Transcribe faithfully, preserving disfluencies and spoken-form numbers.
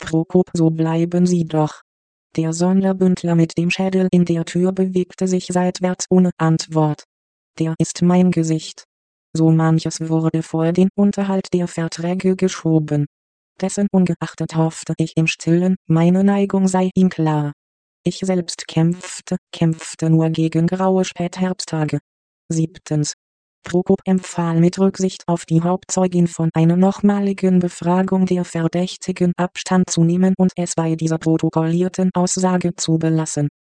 Prokop, so bleiben Sie doch. Der Sonderbündler mit dem Schädel in der Tür bewegte sich seitwärts ohne Antwort. Der ist mein Gesicht. So manches wurde vor den Unterhalt der Verträge geschoben. Dessen ungeachtet hoffte ich im Stillen, meine Neigung sei ihm klar. Ich selbst kämpfte, kämpfte nur gegen graue Spätherbsttage. Siebtens. Prokop empfahl mit Rücksicht auf die Hauptzeugin von einer nochmaligen Befragung der Verdächtigen Abstand zu nehmen und es bei dieser protokollierten Aussage zu belassen.